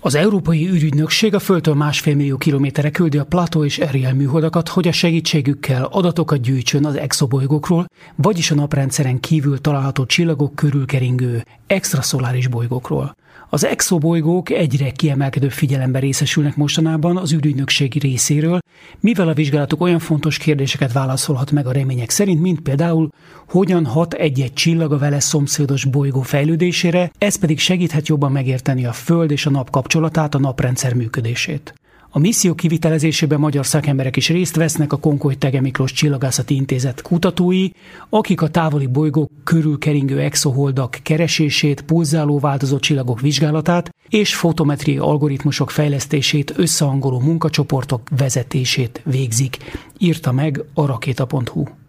Az Európai űrügynökség a Földtől 1,5 millió kilométerre küldi a Plato és Ariel műholdakat, hogy a segítségükkel adatokat gyűjtsön az exobolygókról, vagyis a naprendszeren kívül található csillagok körül keringő extraszoláris bolygókról. Az exobolygók egyre kiemelkedőbb figyelemben részesülnek mostanában az űrügynökség részéről, mivel a vizsgálatuk olyan fontos kérdéseket válaszolhat meg a remények szerint, mint például, hogyan hat egy-egy csillag a vele szomszédos bolygó fejlődésére, ez pedig segíthet jobban megérteni a Föld és a Nap kapcsolatát, a naprendszer működését. A misszió kivitelezésében magyar szakemberek is részt vesznek, a Konkoly-Thege Miklós Csillagászati Intézet kutatói, akik a távoli bolygók körül keringő exoholdak keresését, pulzáló változó csillagok vizsgálatát és fotometriai algoritmusok fejlesztését összehangoló munkacsoportok vezetését végzik, írta meg a rakéta.hu.